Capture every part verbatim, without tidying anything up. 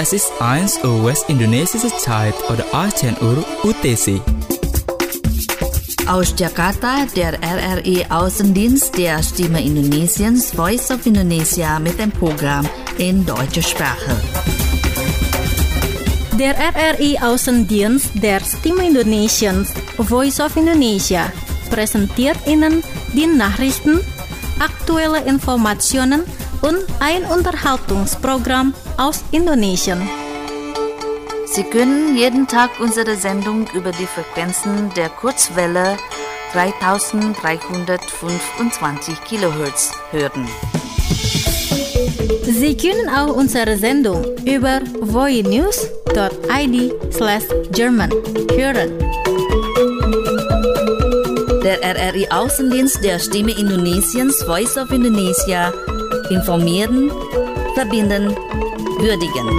Es ist eins Uhr West-Indonesische Zeit oder achtzehn Uhr U T C. Aus Jakarta, der R R I-Außendienst der Stimme Indonesiens Voice of Indonesia mit dem Programm in deutscher Sprache. Der R R I-Außendienst der Stimme Indonesiens Voice of Indonesia präsentiert Ihnen die Nachrichten, aktuelle Informationen und ein Unterhaltungsprogramm aus Indonesien. Sie können jeden Tag unsere Sendung über die Frequenzen der Kurzwelle dreitausenddreihundertfünfundzwanzig Kilohertz hören. Sie können auch unsere Sendung über voinews dot i d slash German hören. Der R R I-Außendienst der Stimme Indonesiens Voice of Indonesia informieren, verbinden, würdigen.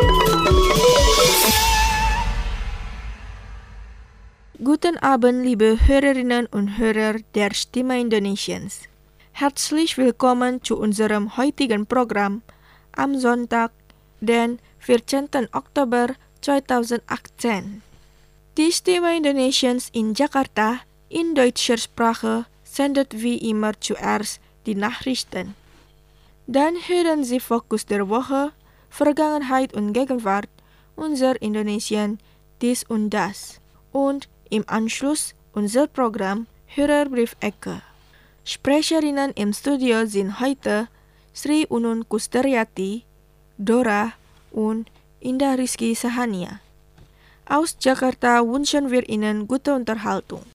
Guten Abend, liebe Hörerinnen und Hörer der Stimme Indonesiens. Herzlich willkommen zu unserem heutigen Programm am Sonntag, den vierzehnten Oktober zweitausendachtzehn. Die Stimme Indonesiens in Jakarta in deutscher Sprache sendet wie immer zuerst die Nachrichten. Dann hören Sie Fokus der Woche, Vergangenheit und Gegenwart, unser Indonesien, dies und das. Und im Anschluss unser Programm Hörerbrief-Ecke. Sprecherinnen im Studio sind heute Sri Unun Kusteryati, Dora und Indah Rizky Sahania. Aus Jakarta wünschen wir Ihnen gute Unterhaltung.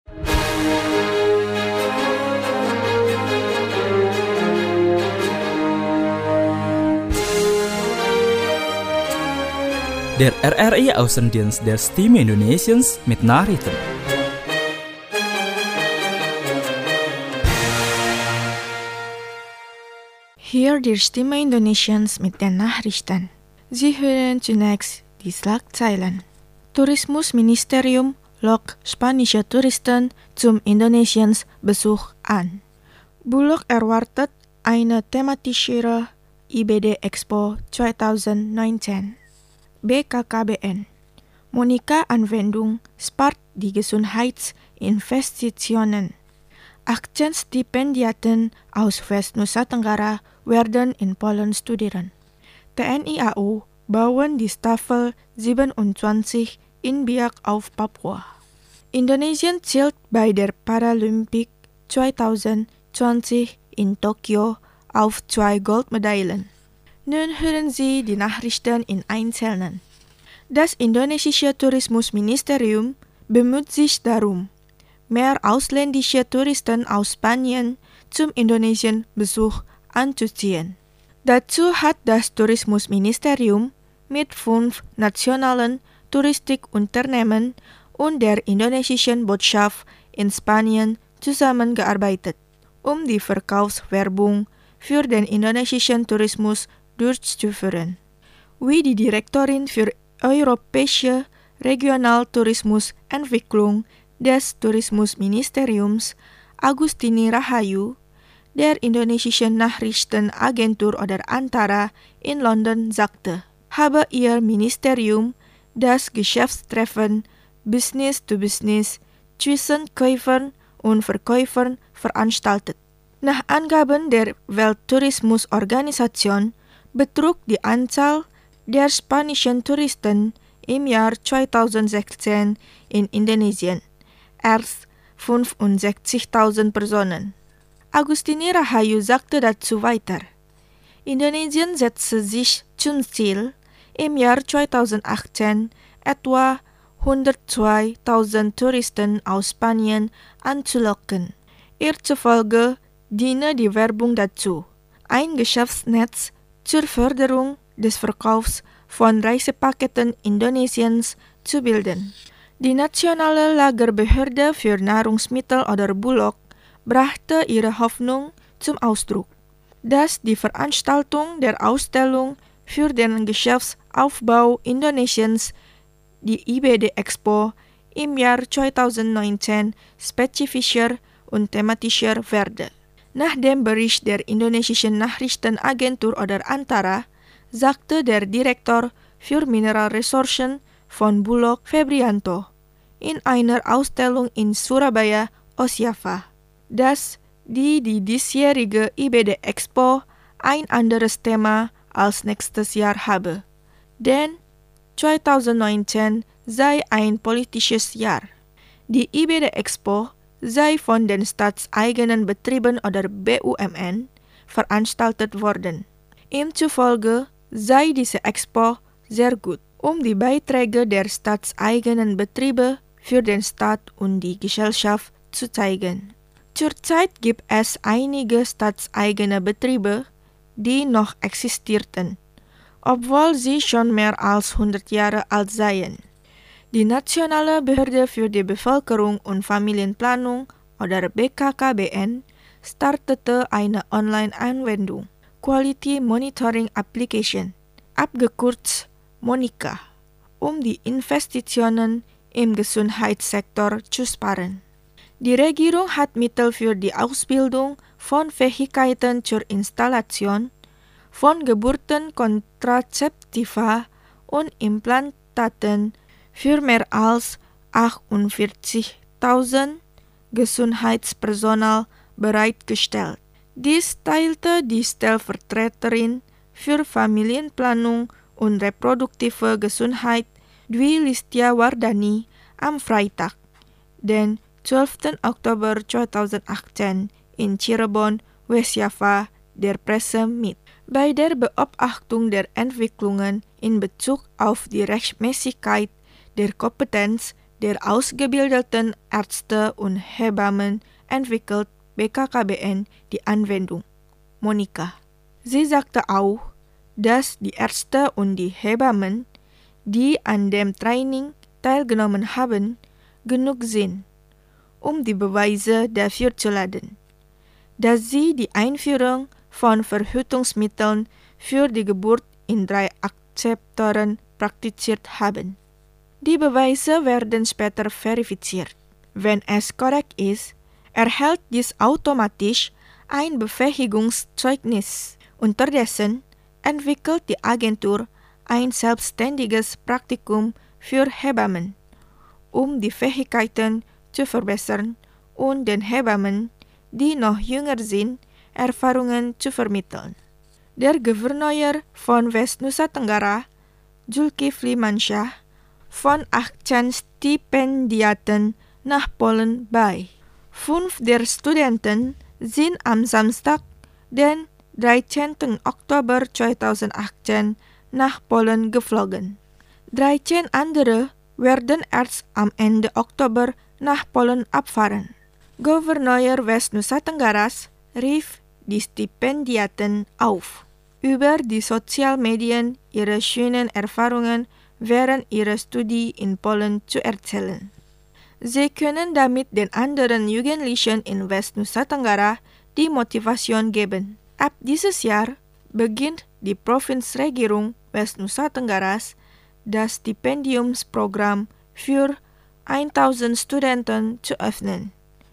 Der R R I-Außendienst der Stimme Indonesiens mit Nachrichten. Hier die Stimme Indonesiens mit den Nachrichten. Sie hören zunächst die Schlagzeilen. Tourismusministerium lockt spanische Touristen zum Indonesiens-Besuch an. Bulog erwartet eine thematischere I B D Expo zweitausendneunzehn. B K K B N. Monika-Anwendung spart die Gesundheitsinvestitionen. Aktienstipendiaten aus West-Nusa Tenggara werden in Polen studieren. T N I A U bauen die Staffel siebenundzwanzig in Biak auf Papua. Indonesien zählt bei der Paralympic zweitausendzwanzig in Tokio auf zwei Goldmedaillen. Nun hören Sie die Nachrichten in Einzelnen. Das indonesische Tourismusministerium bemüht sich darum, mehr ausländische Touristen aus Spanien zum Indonesien-Besuch anzuziehen. Dazu hat das Tourismusministerium mit fünf nationalen Touristikunternehmen und der indonesischen Botschaft in Spanien zusammengearbeitet, um die Verkaufswerbung für den indonesischen Tourismus durchzuführen. Wie die Direktorin für europäische Regionaltourismusentwicklung des Tourismusministeriums Agustini Rahayu der indonesischen Nachrichtenagentur oder Antara in London sagte, habe ihr Ministerium das Geschäftstreffen Business to Business zwischen Käufern und Verkäufern veranstaltet. Nach Angaben der Welttourismusorganisation betrug die Anzahl der spanischen Touristen im Jahr zweitausendsechzehn in Indonesien erst fünfundsechzigtausend Personen. Agustini Rahayu sagte dazu weiter, Indonesien setzte sich zum Ziel, im Jahr zweitausendachtzehn etwa hundertzweitausend Touristen aus Spanien anzulocken. Ihr zufolge diene die Werbung dazu, ein Geschäftsnetz zur Förderung des Verkaufs von Reisepaketen Indonesiens zu bilden. Die nationale Lagerbehörde für Nahrungsmittel oder Bulog brachte ihre Hoffnung zum Ausdruck, dass die Veranstaltung der Ausstellung für den Geschäftsaufbau Indonesiens, die I B D Expo, im Jahr zweitausendneunzehn spezifischer und thematischer werde. Nach dem Bericht der indonesischen Nachrichtenagentur oder Antara sagte der Direktor für Mineralressourcen von Bulog Febrianto in einer Ausstellung in Surabaya, Osjava, das die die diesjährige I B D Expo ein anderes Thema als nächstes Jahr habe. Denn zwanzig neunzehn sei ein politisches Jahr. Die I B D Expo sei von den staatseigenen Betrieben oder B U M N veranstaltet worden. Ihm zufolge sei diese Expo sehr gut, um die Beiträge der staatseigenen Betriebe für den Staat und die Gesellschaft zu zeigen. Zurzeit gibt es einige staatseigene Betriebe, die noch existierten, obwohl sie schon mehr als hundert Jahre alt seien. Die Nationale Behörde für die Bevölkerung und Familienplanung oder B K K B N startete eine Online-Anwendung, Quality Monitoring Application, abgekürzt Monika, um die Investitionen im Gesundheitssektor zu sparen. Die Regierung hat Mittel für die Ausbildung von Fähigkeiten zur Installation von Geburtenkontrazeptiva und Implantaten für mehr als achtundvierzigtausend Gesundheitspersonal bereitgestellt. Dies teilte die Stellvertreterin für Familienplanung und reproduktive Gesundheit Dwi Listia Wardani am Freitag, den zwölften Oktober zweitausendachtzehn in Cirebon, Westjava, der Presse mit. Bei der Beobachtung der Entwicklungen in Bezug auf die Rechtmäßigkeit der Kompetenz der ausgebildeten Ärzte und Hebammen entwickelt B K K B N die Anwendung Monika. Sie sagte auch, dass die Ärzte und die Hebammen, die an dem Training teilgenommen haben, genug sind, um die Beweise dafür zu laden, dass sie die Einführung von Verhütungsmitteln für die Geburt in drei Akzeptoren praktiziert haben. Die Beweise werden später verifiziert. Wenn es korrekt ist, erhält dies automatisch ein Befähigungszeugnis. Unterdessen entwickelt die Agentur ein selbstständiges Praktikum für Hebammen, um die Fähigkeiten zu verbessern und den Hebammen, die noch jünger sind, Erfahrungen zu vermitteln. Der Gouverneur von West Nusa Tenggara, Zulkifli Mansyah, von achtzehn Stipendiaten nach Polen bei. Fünf der Studenten sind am Samstag, den dreizehnten Oktober zweitausendachtzehn, nach Polen geflogen. dreizehn andere werden erst am Ende Oktober nach Polen abfahren. Gouverneur West Nusa Tenggaras rief die Stipendiaten auf, über die Sozialmedien ihre schönen Erfahrungen während ihrer Studie in Polen zu erzählen. Sie können damit den anderen Jugendlichen in West Nusa Tenggara die Motivation geben. Ab dieses Jahr beginnt die Provinzregierung West Nusa Tenggaras das Stipendiumsprogramm für tausend Studenten zu öffnen,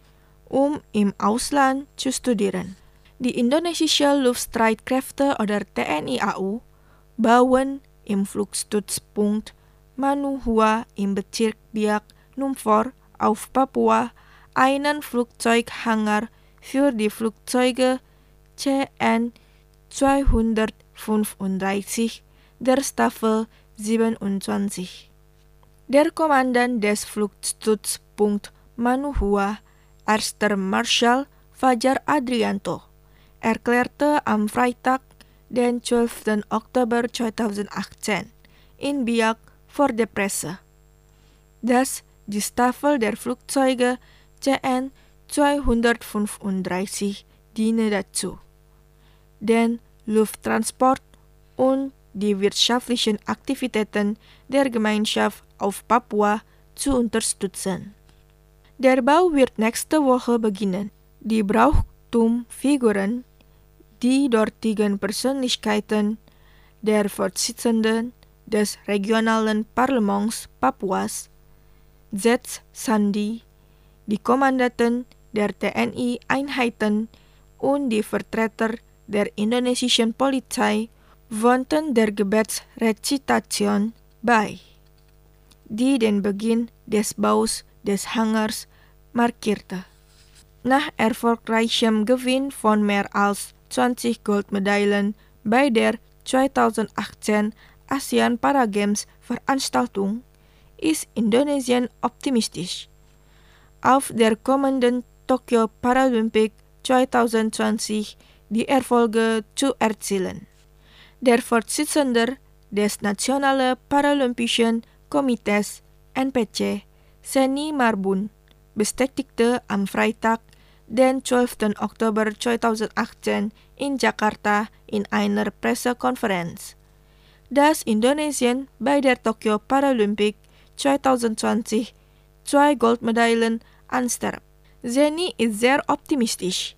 um im Ausland zu studieren. Die indonesische Luftstreitkräfte oder T N I A U bauen im Flugstützpunkt Manuhua im Bezirk Biak Numfor auf Papua einen Flugzeughangar für die Flugzeuge C N zweihundertfünfunddreißig der Staffel siebenundzwanzig. Der Kommandant des Flugstützpunkts Manuhua, Erster Marschall Fajar Adrianto, erklärte am Freitag, den zwölften Oktober zweitausendachtzehn, in Biak vor der Presse, dass die Staffel der Flugzeuge C N zweihundertfünfunddreißig diene dazu, den Lufttransport und die wirtschaftlichen Aktivitäten der Gemeinschaft auf Papua zu unterstützen. Der Bau wird nächste Woche beginnen. Die Brauchtumfiguren, die dortigen Persönlichkeiten, der Vorsitzenden des regionalen Parlaments Papuas, Z. Sandi, die Kommandanten der T N I-Einheiten und die Vertreter der indonesischen Polizei wonten der Gebetsrezitation bei, die den Beginn des Baus des Hangars markierte. Nach erfolgreichem Gewinn von mehr als zwanzig Goldmedaillen bei der zweitausendachtzehn ASEAN Paragames Veranstaltung ist Indonesien optimistisch, auf der kommenden Tokyo Paralympic zweitausendzwanzig die Erfolge zu erzielen. Der Vorsitzende des Nationalen Paralympischen Komitees N P C, Seni Marbun, bestätigte am Freitag, den zwölften Oktober zweitausendachtzehn in Jakarta in einer Pressekonferenz, dass Indonesien bei der Tokyo Paralympic zweitausendzwanzig zwei Goldmedaillen anstrebt. Seni ist sehr optimistisch,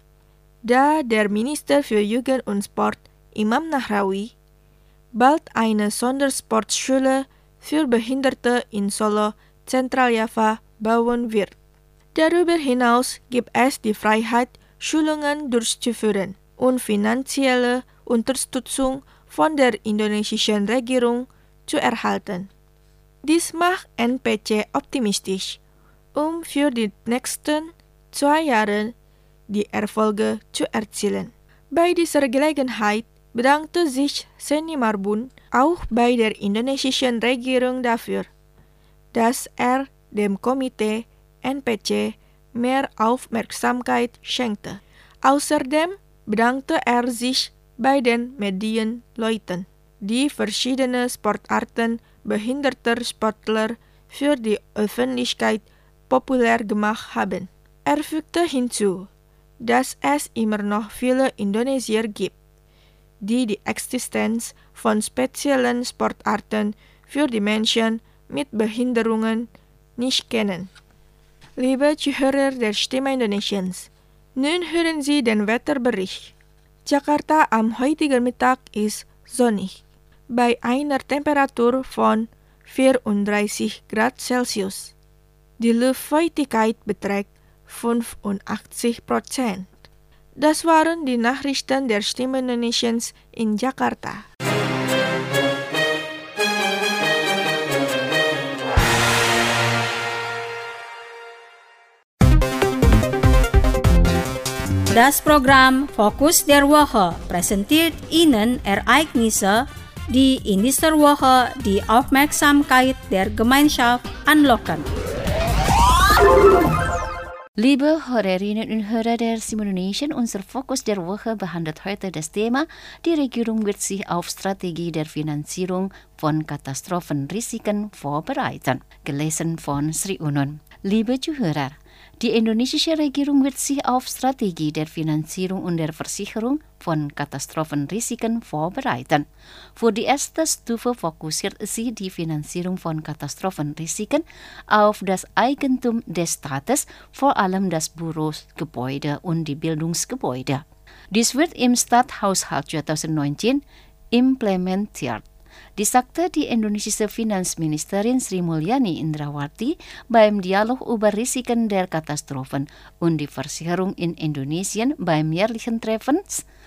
da der Minister für Jugend und Sport, Imam Nahrawi, bald eine Sondersportschule für Behinderte in Solo, Zentraljava, bauen wird. Darüber hinaus gibt es die Freiheit, Schulungen durchzuführen und finanzielle Unterstützung von der indonesischen Regierung zu erhalten. Dies macht N P C optimistisch, um für die nächsten zwei Jahre die Erfolge zu erzielen. Bei dieser Gelegenheit bedankte sich Seni Marbun auch bei der indonesischen Regierung dafür, dass er dem Komitee N P C mehr Aufmerksamkeit schenkte. Außerdem bedankte er sich bei den Medienleuten, die verschiedene Sportarten behinderter Sportler für die Öffentlichkeit populär gemacht haben. Er fügte hinzu, dass es immer noch viele Indonesier gibt, die die Existenz von speziellen Sportarten für die Menschen mit Behinderungen nicht kennen. Liebe Zuhörer der Stimme Indonesiens, nun hören Sie den Wetterbericht. Jakarta am heutigen Mittag ist sonnig, bei einer Temperatur von vierunddreißig Grad Celsius. Die Luftfeuchtigkeit beträgt fünfundachtzig Prozent. Das waren die Nachrichten der Stimme Indonesiens in Jakarta. Das Programm Fokus der Woche präsentiert Ihnen Ereignisse, die in dieser Woche die Aufmerksamkeit der Gemeinschaft anlocken. Liebe Hörerinnen und Hörer der Stimme Indonesien, unser Fokus der Woche behandelt heute das Thema, die Regierung wird sich auf Strategie der Finanzierung von Katastrophenrisiken vorbereiten. Gelesen von Sri Unun. Liebe Zuhörer, die indonesische Regierung wird sich auf Strategie der Finanzierung und der Versicherung von Katastrophenrisiken vorbereiten. Für die erste Stufe fokussiert sie die Finanzierung von Katastrophenrisiken auf das Eigentum des Staates, vor allem das Bürogebäude und die Bildungsgebäude. Dies wird im Stadthaushalt zweitausendneunzehn implementiert. Dies sagte die indonesische Finanzministerin Sri Mulyani Indrawati beim Dialog über Risiken der Katastrophen und die Versicherung in Indonesien beim jährlichen Treffen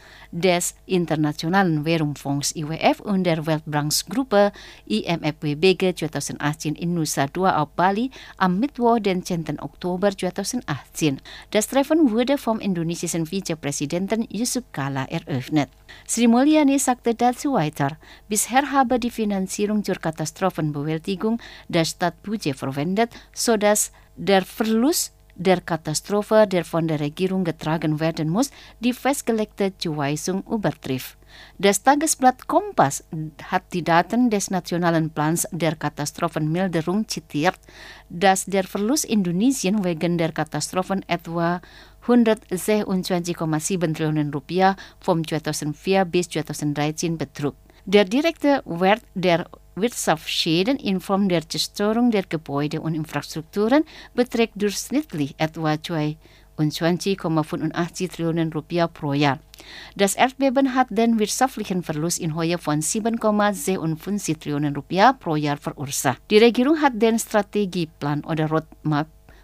des Internationalen Währungsfonds I W F und der Weltbankgruppe I M F W B G zweitausendachtzehn in Nusa Dua auf Bali am Mittwoch, den zehnten Oktober zweitausendachtzehn. Das Treffen wurde vom indonesischen Vizepräsidenten Yusuf Kala eröffnet. Sri Mulyani sagte dazu weiter, bisher habe die Finanzierung zur Katastrophenbewältigung das Stadtbudget verwendet, sodass der Verlust der Katastrophe, der von der Regierung getragen werden muss, die festgelegte Zuweisung übertrifft. Das Tagesblatt Kompas hat die Daten des Nationalen Plans der Katastrophenmilderung zitiert, dass der Verlust Indonesien wegen der Katastrophen etwa hundertsechsundzwanzig Komma sieben Trillionen Rupiah vom zweitausendvier bis zweitausenddreizehn betrug. Der direkte Wert der Wirtschaftsschäden in Form der Zerstörung der Gebäude und Infrastrukturen beträgt durchschnittlich etwa zweiundzwanzig Komma fünfundachtzig Trillionen Rupiah pro Jahr. Das Erdbeben hat den wirtschaftlichen Verlust in Höhe von sieben Komma siebenundfünfzig Trillionen Rupiah pro Jahr verursacht. Die Regierung hat den Strategieplan oder Roadmap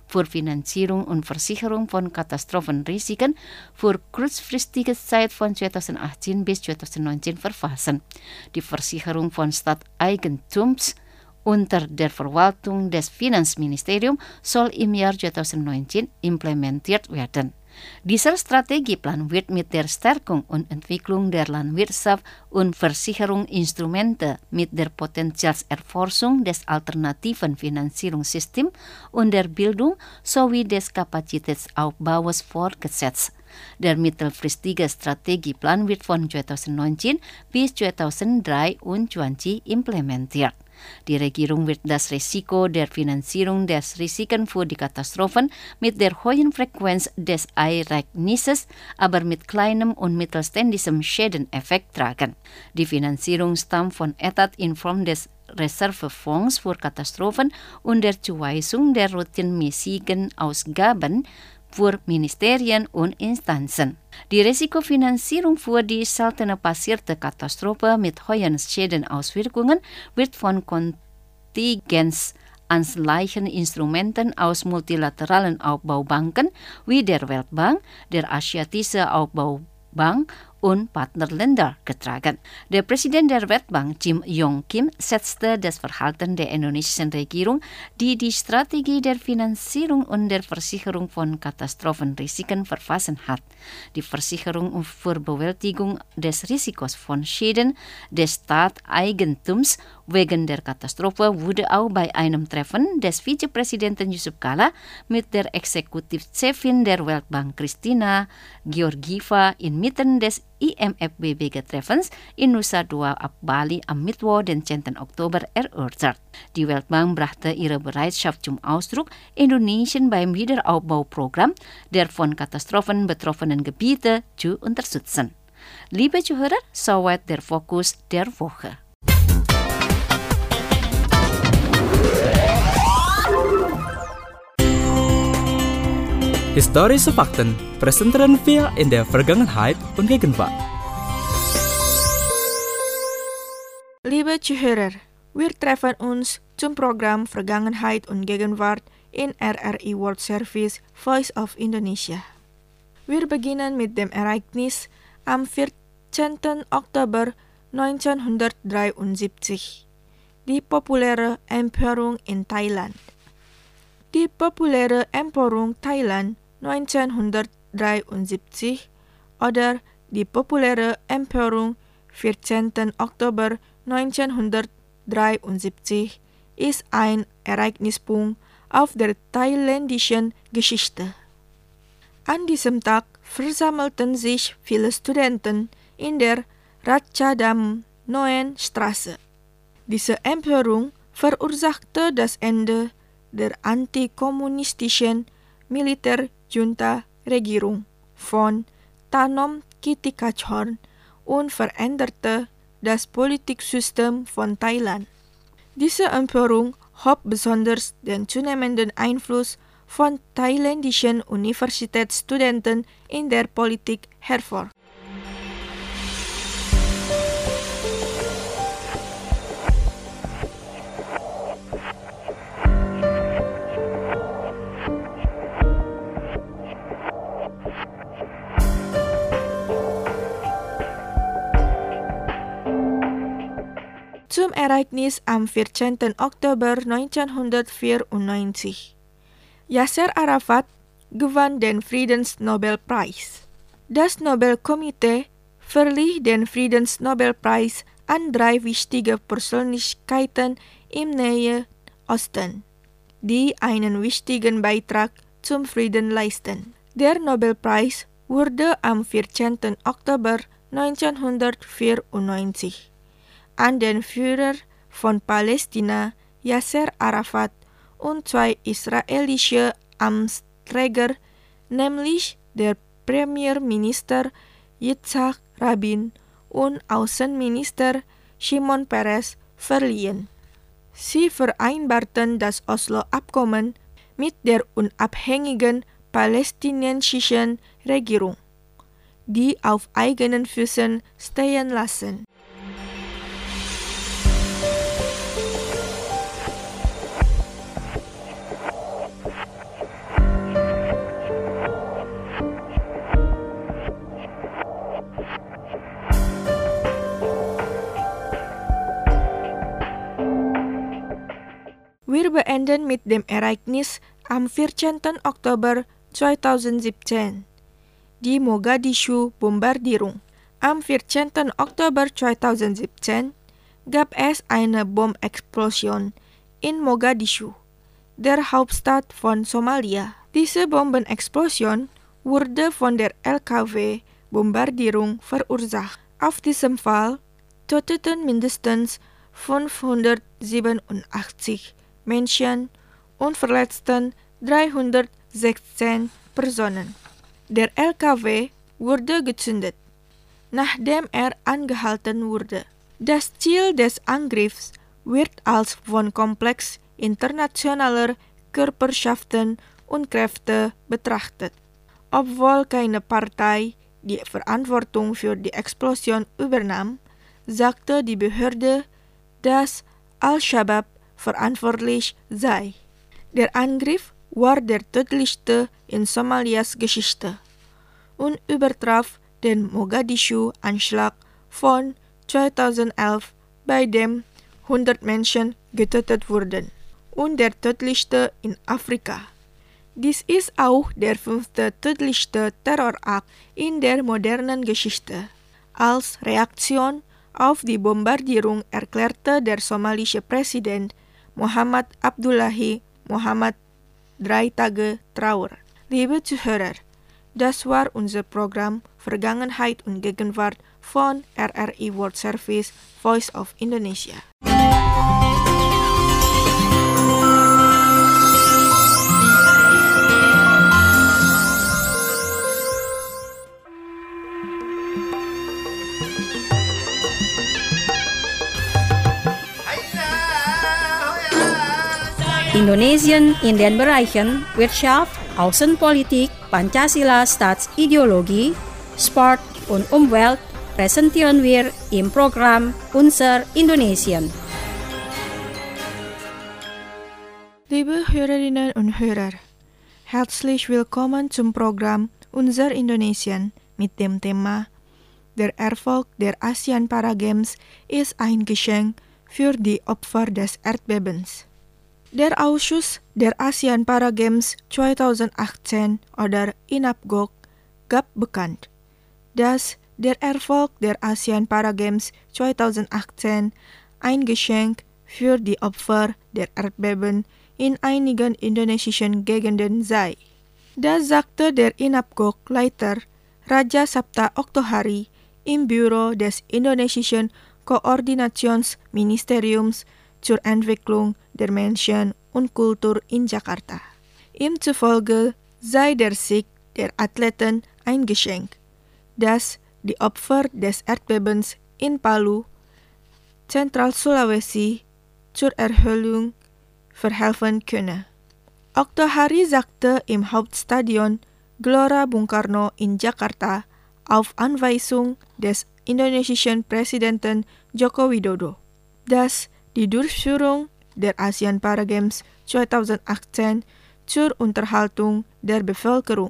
für Finanzierung und Versicherung von Katastrophenrisiken für kurzfristige Zeit von zweitausendachtzehn bis zweitausendneunzehn verfassen. Die Versicherung von Stadteigentums unter der Verwaltung des Finanzministeriums soll im Jahr zweitausendneunzehn implementiert werden. Dieser Strategieplan wird mit der Stärkung und Entwicklung der Landwirtschaft und Versicherungsinstrumente, mit der Potenzialserforschung des alternativen Finanzierungssystems und der Bildung sowie des Kapazitätsaufbaus fortgesetzt. Der mittelfristige Strategieplan wird von zweitausendneunzehn bis zweitausenddreiundzwanzig implementiert. Die Regierung wird das Risiko der Finanzierung des Risiken für die Katastrophen mit der hohen Frequenz des Ereignisses, aber mit kleinem und mittelständischem Schädeneffekt tragen. Die Finanzierung stammt von Etat in Form des Reservefonds für Katastrophen und der Zuweisung der routinmäßigen Ausgaben für Ministerien und Instanzen. Die Risikofinanzierung für die seltene passierte Katastrophe mit hohen Schädenauswirkungen wird von kontingenzanleichen Instrumenten aus multilateralen Aufbaubanken wie der Weltbank, der Asiatische Aufbaubank und Partnerländer getragen. Der Präsident der Weltbank, Jim Yong Kim, setzte das Verhalten der indonesischen Regierung, die die Strategie der Finanzierung und der Versicherung von Katastrophenrisiken verfassen hat. Die Versicherung für Bewältigung des Risikos von Schäden des Staateigentums wegen der Katastrophe wurde auch bei einem Treffen des Vizepräsidenten Yusuf Kala mit der Exekutivchefin der Weltbank Kristina Georgieva inmitten des I M F B B G-Treffens in Nusa Dua, Bali am Mittwoch, den zehnten Oktober, erörtert. Die Weltbank brachte ihre Bereitschaft zum Ausdruck, Indonesien beim Wiederaufbauprogramm der von Katastrophen betroffenen Gebiete zu unterstützen. Liebe Zuhörer, soweit der Fokus der Woche. Historische Fakten präsentieren wir in der Vergangenheit und Gegenwart. Liebe Zuhörer, wir treffen uns zum Programm Vergangenheit und Gegenwart in R R I World Service Voice of Indonesia. Wir beginnen mit dem Ereignis am vierzehnten Oktober neunzehnhundertdreiundsiebzig, die populäre Empörung in Thailand. Die populäre Empörung Thailand neunzehnhundertdreiundsiebzig oder die populäre Empörung vierzehnten Oktober neunzehnhundertdreiundsiebzig ist ein Ereignispunkt auf der thailändischen Geschichte. An diesem Tag versammelten sich viele Studenten in der Ratchadam Noen Straße. Diese Empörung verursachte das Ende der antikommunistischen Militärjunta-Regierung von Tanom Kitikachorn und veränderte das Politiksystem von Thailand. Diese Empörung hob besonders den zunehmenden Einfluss von thailändischen Universitätsstudenten in der Politik hervor. Zum Ereignis am vierzehnten Oktober neunzehnhundertvierundneunzig. Yasser Arafat gewann den Friedensnobelpreis. Das Nobelkomitee verlieh den Friedensnobelpreis an drei wichtige Persönlichkeiten im Nahen Osten, die einen wichtigen Beitrag zum Frieden leisten. Der Nobelpreis wurde am vierzehnten Oktober neunzehnhundertvierundneunzig an den Führer von Palästina, Yasser Arafat, und zwei israelische Amtsträger, nämlich der Premierminister Yitzhak Rabin und Außenminister Shimon Peres, verliehen. Sie vereinbarten das Oslo-Abkommen mit der unabhängigen palästinensischen Regierung, die auf eigenen Füßen stehen lassen. Wir beenden mit dem Ereignis am vierzehnten Oktober zweitausendsiebzehn. Die Mogadischu Bombardierung. Am vierzehnten Oktober zweitausendsiebzehn gab es eine Bombenexplosion in Mogadischu, der Hauptstadt von Somalia. Diese Bombenexplosion wurde von der L K W-Bombardierung verursacht. Auf diesem Fall töteten mindestens fünfhundertsiebenundachtzig Menschen und verletzten dreihundertsechzehn Personen. Der L K W wurde gezündet, nachdem er angehalten wurde. Das Ziel des Angriffs wird als Wohnkomplex internationaler Körperschaften und Kräfte betrachtet. Obwohl keine Partei die Verantwortung für die Explosion übernahm, sagte die Behörde, dass Al-Shabaab verantwortlich sei. Der Angriff war der tödlichste in Somalias Geschichte und übertraf den Mogadischu-Anschlag von zweitausendelf, bei dem hundert Menschen getötet wurden, und der tödlichste in Afrika. Dies ist auch der fünfte tödlichste Terrorakt in der modernen Geschichte. Als Reaktion auf die Bombardierung erklärte der somalische Präsident Muhammad Abdullahi Muhammad drei Tage Trauer. Liebe Zuhörer, das war unser Programm Vergangenheit und Gegenwart von R R I World Service Voice of Indonesia. Indonesien in den Bereichen Wirtschaft, Außenpolitik, Pancasila Staatsideologie, Sport und Umwelt präsentieren wir im Programm Unser Indonesien. Liebe Hörerinnen und Hörer, herzlich willkommen zum Programm Unser Indonesien mit dem Thema Der Erfolg der ASEAN Paragames ist ein Geschenk für die Opfer des Erdbebens. Der Ausschuss der ASEAN Paragames zweitausendachtzehn oder INAPGOK gab bekannt, dass der Erfolg der ASEAN Paragames zweitausendachtzehn ein Geschenk für die Opfer der Erdbeben in einigen indonesischen Gegenden sei. Das sagte der INAPGOK-Leiter Raja Sabta Oktohari im Büro des indonesischen Koordinationsministeriums zur Entwicklung der Menschen und Kultur in Jakarta. Ihm zufolge sei der Sieg der Athleten ein Geschenk, das die Opfer des Erdbebens in Palu, Zentral-Sulawesi, zur Erholung verhelfen könne. Oktohari sagte im Hauptstadion Gelora Bung Karno in Jakarta auf Anweisung des indonesischen Präsidenten Joko Widodo, dass die Durchführung der ASEAN Paragames zweitausendachtzehn zur Unterhaltung der Bevölkerung,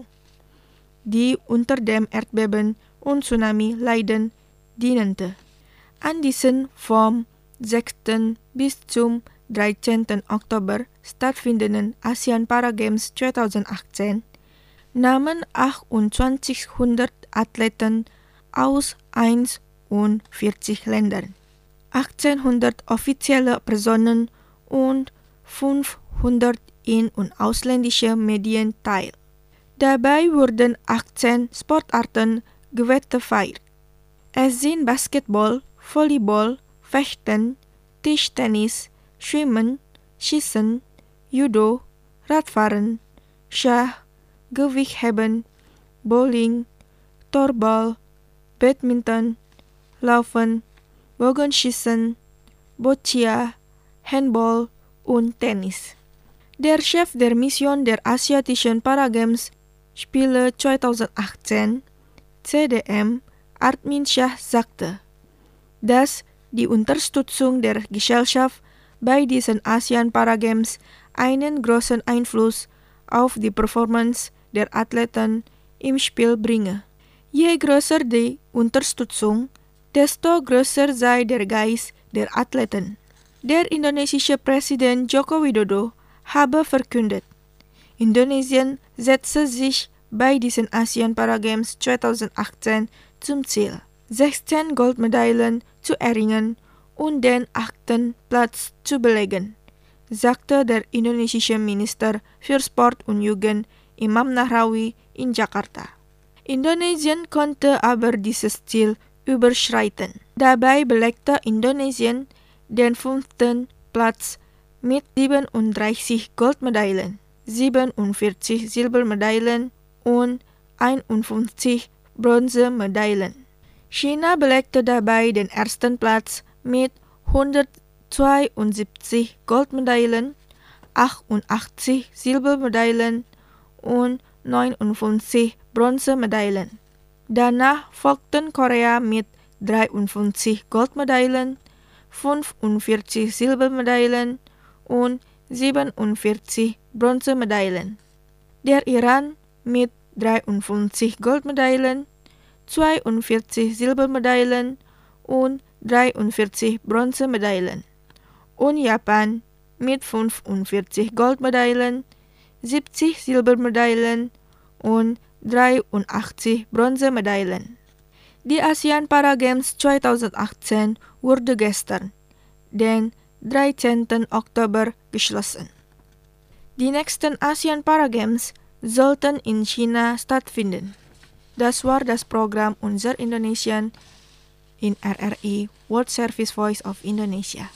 die unter dem Erdbeben und Tsunami leiden, diente. An diesem vom sechsten bis zum dreizehnten Oktober stattfindenden ASEAN Paragames zweitausendachtzehn nahmen achtundzwanzighundert Athleten aus einundvierzig Ländern, achtzehnhundert offizielle Personen und fünfhundert in- und ausländische Medien teil. Dabei wurden achtzehn Sportarten gewettifiziert. Es sind Basketball, Volleyball, Fechten, Tischtennis, Schwimmen, Schießen, Judo, Radfahren, Schach, Gewichtheben, Bowling, Torball, Badminton, Laufen, Bogenschießen, Boccia, Handball und Tennis. Der Chef der Mission der Asiatischen Paragames Spiele zweitausendachtzehn, C D M, Armin Shah sagte, dass die Unterstützung der Gesellschaft bei diesen ASEAN Paragames einen großen Einfluss auf die Performance der Athleten im Spiel bringe. Je größer die Unterstützung, desto größer sei der Geist der Athleten. Der indonesische Präsident Joko Widodo habe verkündet, Indonesien setze sich bei diesen Asian Paragames zwanzig achtzehn zum Ziel, sechzehn Goldmedaillen zu erringen und den achten Platz zu belegen, sagte der indonesische Minister für Sport und Jugend Imam Nahrawi in Jakarta. Indonesien konnte aber dieses Ziel überschreiten. Dabei belegte Indonesien den fünften Platz mit siebenunddreißig Goldmedaillen, siebenundvierzig Silbermedaillen und einundfünfzig Bronzemedaillen. China belegte dabei den ersten Platz mit hundertzweiundsiebzig Goldmedaillen, achtundachtzig Silbermedaillen und neunundfünfzig Bronzemedaillen. Danach folgten Korea mit dreiundfünfzig Goldmedaillen, fünfundvierzig Silbermedaillen und siebenundvierzig Bronzemedaillen. Der Iran mit dreiundfünfzig Goldmedaillen, zweiundvierzig Silbermedaillen und dreiundvierzig Bronzemedaillen. Und Japan mit fünfundvierzig Goldmedaillen, siebzig Silbermedaillen und dreiundachtzig Bronzemedaillen. Die Asian Paragames zwanzig achtzehn wurde gestern, den dreizehnten Oktober, geschlossen. Die nächsten Asian Paragames sollten in China stattfinden. Das war das Programm Unser Indonesian in R R I World Service Voice of Indonesia.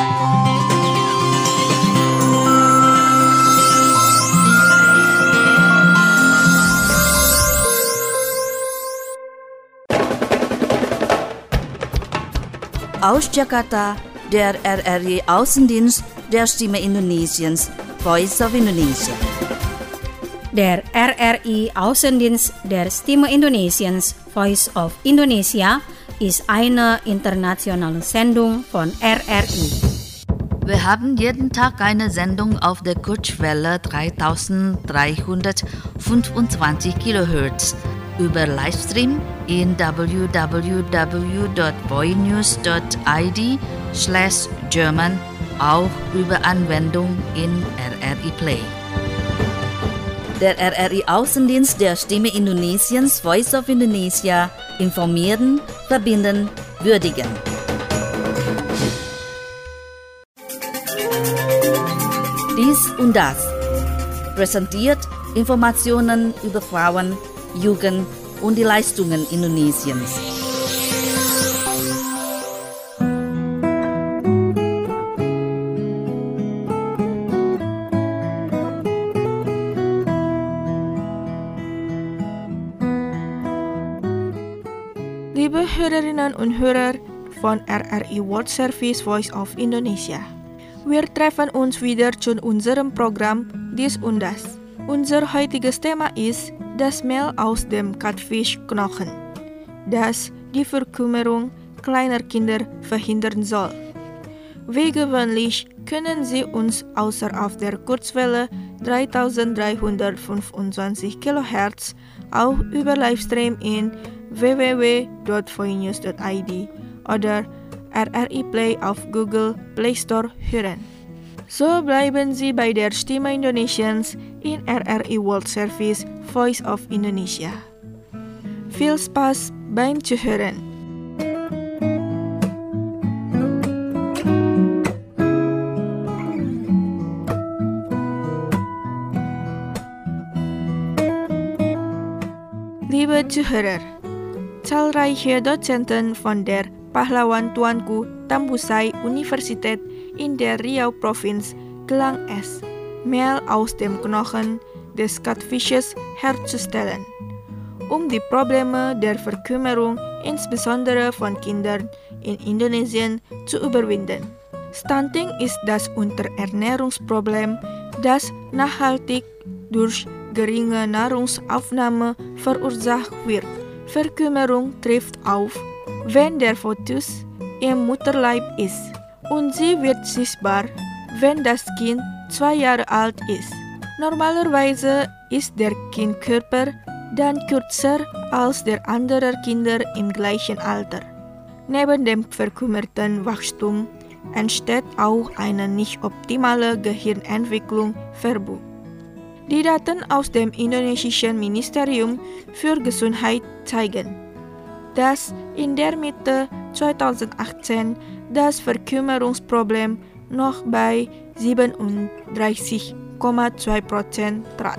Aus Jakarta, der R R I Außendienst der Stimme Indonesiens, Voice of Indonesia. Der R R I Außendienst der Stimme Indonesiens, Voice of Indonesia, ist eine internationale Sendung von R R I. Wir haben jeden Tag eine Sendung auf der Kurzwelle dreitausenddreihundertfünfundzwanzig Kilohertz, über Livestream in w w w dot voinews dot i d slash German, auch über Anwendung in R R I Play. Der R R I Außendienst der Stimme Indonesiens, Voice of Indonesia, informieren, verbinden, würdigen. Dies und das. Präsentiert Informationen über Frauen, Jugend und die Leistungen Indonesiens. Liebe Hörerinnen und Hörer von R R I World Service Voice of Indonesia, wir treffen uns wieder zu unserem Programm Dies und Das. Unser heutiges Thema ist das Mehl aus dem Kattfischknochen, das die Verkümmerung kleiner Kinder verhindern soll. Wie gewöhnlich können Sie uns außer auf der Kurzwelle dreitausenddreihundertfünfundzwanzig Kilohertz auch über Livestream in w w w dot voinews dot i d oder R R I Play auf Google Play Store hören. So bleiben Sie bei der Stimme Indonesiens in R R I World Service Voice of Indonesia. Viel Spaß beim Zuhören. Liebe Zuhörer, zahlreiche Dozenten von der Pahlawan Tuanku Tambusai Universität in der Riau-Provinz gelang es, Mehl aus dem Knochen des Kattfisches herzustellen, um die Probleme der Verkümmerung insbesondere von Kindern in Indonesien zu überwinden. Stunting ist das Unterernährungsproblem, das nachhaltig durch geringe Nahrungsaufnahme verursacht wird. Verkümmerung trifft auf, wenn der Fötus im Mutterleib ist, und sie wird sichtbar, wenn das Kind zwei Jahre alt ist. Normalerweise ist der Kindkörper dann kürzer als der anderer Kinder im gleichen Alter. Neben dem verkümmerten Wachstum entsteht auch eine nicht optimale Gehirnentwicklung verbucht. Die Daten aus dem indonesischen Ministerium für Gesundheit zeigen, dass in der Mitte zweitausendachtzehn das Verkümmerungsproblem noch bei siebenunddreißig Komma zwei Prozent trat.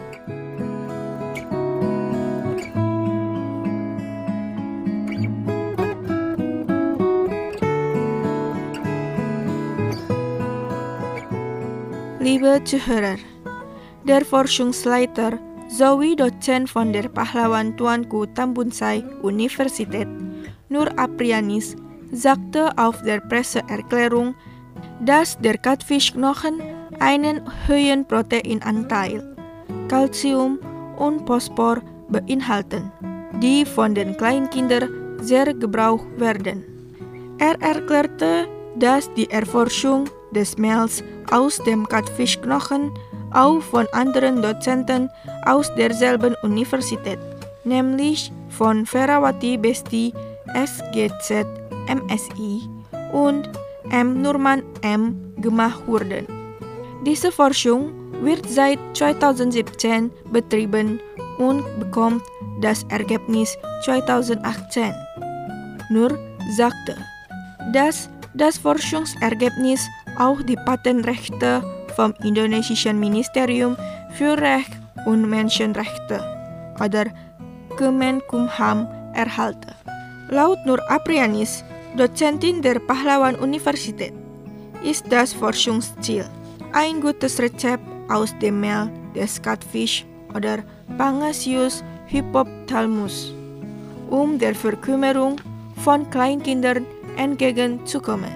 Liebe Zuhörer, der Forschungsleiter sowie Dozent von der Pahlawan Tuanku Tambunsai Universität, Nur Aprianis, sagte auf der Presseerklärung, dass der Kattfischknochen einen hohen Proteinanteil, Calcium und Phosphor beinhalten, die von den Kleinkindern sehr gebraucht werden. Er erklärte, dass die Erforschung des Mehls aus dem Kattfischknochen auch von anderen Dozenten aus derselben Universität, nämlich von Ferawati Besti S G Z M S I und M. Nurman M. gemacht wurden. Diese Forschung wird seit zweitausendsiebzehn betrieben und bekommt das Ergebnis zweitausendachtzehn. Nur sagte, dass das Forschungsergebnis auch die Patenrechte vom indonesischen Ministerium für Recht und Menschenrechte oder Kemenkumham erhalte. Laut Nur Aprianis, Dozentin der Pahlawan Universität, ist das Forschungsziel ein gutes Rezept aus dem Mehl des Kattfisch oder Pangasius hypophthalmus, um der Verkümmerung von Kleinkindern entgegenzukommen.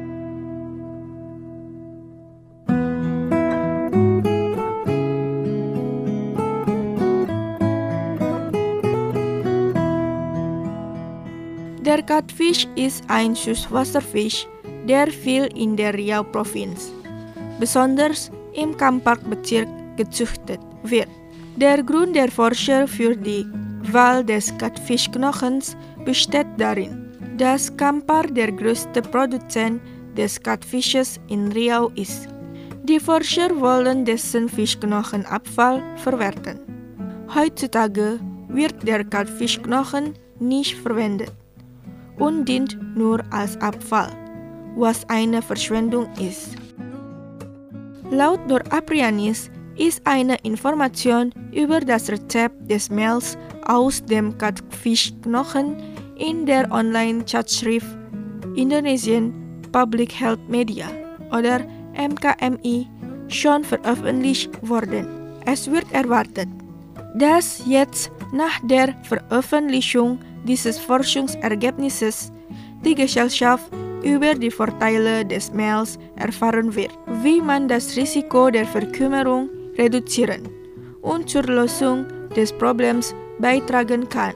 Der Kattfisch ist ein Süßwasserfisch, der viel in der Riau-Provinz, besonders im Kampar-Bezirk, gezüchtet wird. Der Grund der Forscher für die Wahl des Kattfischknochens besteht darin, dass Kampar der größte Produzent des Kattfisches in Riau ist. Die Forscher wollen dessen Fischknochenabfall verwerten. Heutzutage wird der Kattfischknochen nicht verwendet und dient nur als Abfall, was eine Verschwendung ist. Laut Nur Aprianis ist eine Information über das Rezept des Mehls aus dem Kattfischknochen in der Online-Chatschrift Indonesian Public Health Media oder M K M I schon veröffentlicht worden. Es wird erwartet, dass jetzt nach der Veröffentlichung dieses Forschungsergebnisses die Gesellschaft über die Vorteile des Mehls erfahren wird, wie man das Risiko der Verkümmerung reduzieren und zur Lösung des Problems beitragen kann.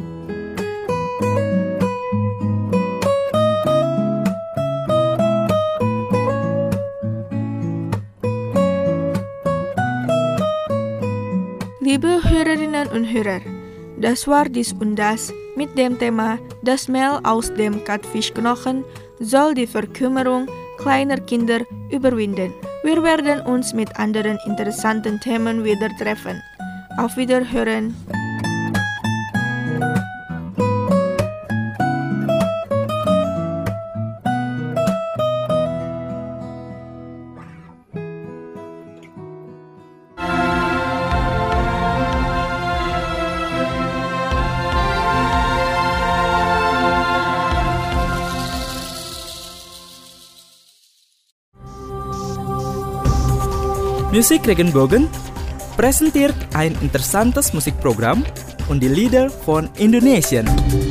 Liebe Hörerinnen und Hörer, das war dies und das mit dem Thema Das Mehl aus dem Kattfischknochen soll die Verkümmerung kleiner Kinder überwinden. Wir werden uns mit anderen interessanten Themen wieder treffen. Auf Wiederhören! Musik Regenbogen präsentiert ein interessantes Musikprogramm und die Lieder von Indonesien.